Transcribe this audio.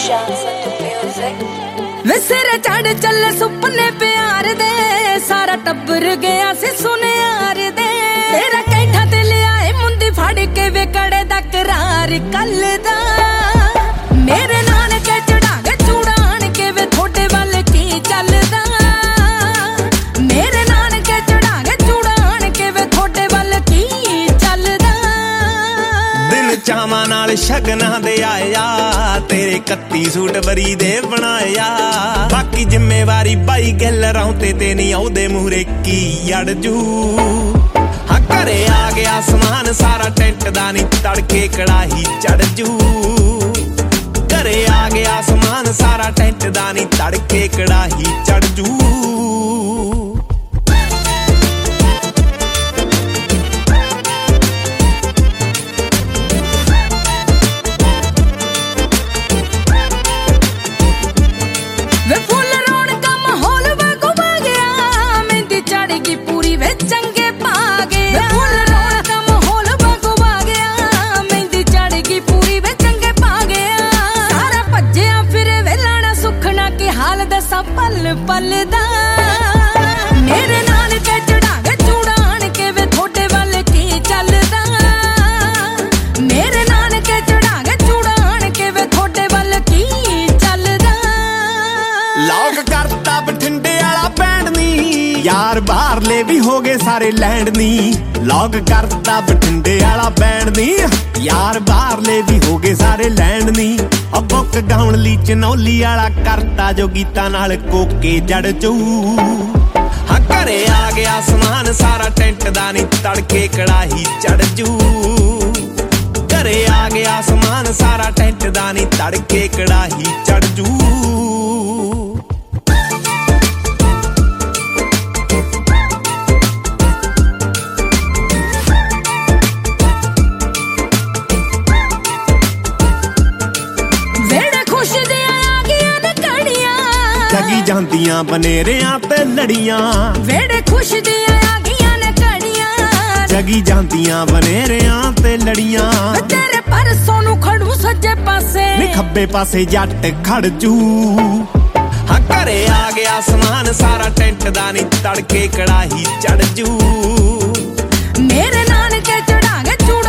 ਵੇ ਸਿਰ ਚੜ ਚੱਲੇ ਸੁਪਨੇ ਪਿਆਰ ਦੇ, ਸਾਰਾ ਟੱਬਰ ਗਿਆ ਸੀ ਸੁਨਿਆਰ ਦੇ। ਤੇਰਾ ਕੈਂਠਾ ਤੇ ਲਿਆਏ ਮੁੰਦੀ ਫੜ ਕੇ ਵੇ ਕੜੇ ਦਾ ਕਰਾਰ ਕੱਲ ਦਾ। ਮੇਰੇ ਨਾਨਕੇ ਚੜਾਂਗੇ ਚੂੜਾਣ ਕੇ ਵੇ ਥੋੜੇ ਵੱਲ ਕੀ ਚੱਲਦਾ। ਮੇਰੇ ਨਾਨਕੇ ਚੜਾਂਗੇ ਚੂੜਾਣ ਕੇ ਵੇ ਥੋੜੇ ਵੱਲ ਕੀ ਚੱਲਦਾ। ਦਿਨ ਚਾਵਾਂ ਨਾਲ ਸ਼ਗਨਾਂ ਦੇ ਆਇਆ, ਤੇਰੇ 31 ਸੂਟ ਵਰੀ ਦੇ ਬਣਾਇਆ। ਬਾਕੀ ਜ਼ਿੰਮੇਵਾਰੀ ਬਾਈ ਗੱਲ ਰੌਂਤੇ ਤੇ ਨਹੀਂ ਆਉਦੇ ਮੂਰੇ ਕੀ ਅੜ ਜੂ। ਹਾਂ ਘਰੇ ਆ ਗਿਆ ਸਮਾਨ ਸਾਰਾ ਟੈਂਟ ਦਾ ਨੀ ਤੜਕੇ ਕੜਾਹੀ ਚੜ ਜੂ। ਘਰੇ ਆ ਗਿਆ ਸਮਾਨ ਸਾਰਾ ਟੈਂਟ ਦਾ ਨੀ ਤੜਕੇ ਕੜਾਹੀ ਚੜ ਜੂ। ਵੇ ਫੁੱਲ ਰੌਣਕਾਂ ਮਾਹੌਲ ਵਗਵਾ ਗਿਆ, ਮਹਿੰਦੀ ਚੜ ਗਈ ਪੂਰੀ ਵੇ ਚੰਗੇ ਪਾ ਗਏ। ਵੇ ਫੁੱਲ ਰੌਣਕਾਂ ਮਾਹੌਲ ਵਗਵਾ ਗਿਆ, ਮਹਿੰਦੀ ਚੜ ਗਈ ਪੂਰੀ ਵੇ ਚੰਗੇ ਪਾ ਗਿਆ। ਸਾਰਾ ਭੱਜਿਆ ਫਿਰੇ ਵੇਲਣਾ ਸੁਖਣਾ ਕੀ ਹਾਲ ਦੱਸਾਂ ਪਲ ਪਲ ਦਾ। ਮੇਰੇ ਨਾਨਕੇ ਚੜਾਂਗੇ ਚੂੜਾਣ ਕੇ ਵੇ ਥੋੜੇ ਵੱਲ ਕੀ ਚੱਲਦਾ। ਮੇਰੇ ਨਾਨਕੇ ਚੜਾਂਗੇ ਚੂੜਾਣ ਕੇ ਵੇ ਥੋੜੇ ਵੱਲ ਕੀ ਚੱਲਦਾ। ਲੌਕ ਕਰਤਾ ਬਠਿੰਡੇ ਵਾਲਾ ਬੈਂਡ ਨੀ, ਯਾਰ ਬਾਹਰਲੇ ਵੀ ਹੋ ਗਏ ਸਾਰੇ ਲੈਂਡ ਨੀ। ਲੌਕ ਕਰਤਾ ਬਠਿੰਡੇ ਵਾਲਾ ਬੈਂਡ ਨੀ, ਯਾਰ ਬਾਹਰਲੇ ਵੀ ਹੋ ਗਏ ਸਾਰੇ ਲੈਂਡ ਨੀ। ਬੁੱਕ ਗਾਉਣ ਲਈ ਚਨੌਲੀ ਵਾਲਾ ਕਰਤਾ ਜੋ ਗੀਤਾਂ ਨਾਲ ਕੋਕੇ ਜੜ ਚੂ। ਹਾਂ ਘਰੇ ਆ ਗਿਆ ਸਮਾਨ ਸਾਰਾ ਟੈਂਟ ਦਾ ਨੀ ਤੜਕੇ ਕੜਾਹੀ ਚੜ ਜੂ। ਘਰੇ ਆ ਗਿਆ ਸਮਾਨ ਸਾਰਾ ਟੈਂਟ ਦਾ ਨੀ ਤੜਕੇ ਕੜਾਹੀ ਚੜ ਜੂ। ਜਗੀ ਜਾਂਦੀਆਂ ਬਨੇਰਿਆਂ ਤੇ ਲੜੀਆਂ, ਵੇੜੇ ਖੁਸ਼ ਦੀਆਂ ਆ ਗਈਆਂ ਨੇ ਘੜੀਆਂ। ਜਗੀ ਜਾਂਦੀਆਂ ਬਨੇਰਿਆਂ ਤੇ ਲੜੀਆਂ। ਤੇਰੇ ਪਰਸੋਂ ਨੂੰ ਖੜੂ ਸੱਜੇ ਪਾਸੇ ਨੀ ਖੱਬੇ ਪਾਸੇ ਜੱਟ ਖੜ ਜੂ। ਹਾਂ ਘਰੇ ਆ ਗਿਆ ਸਮਾਨ ਸਾਰਾ ਟੈਂਟ ਦਾ ਨੀ ਤੜਕੇ ਕੜਾਹੀ ਚੜ ਜੂ। ਮੇਰੇ ਨਾਨਕੇ ਚੜਾਂਗੇ ਚੂੜ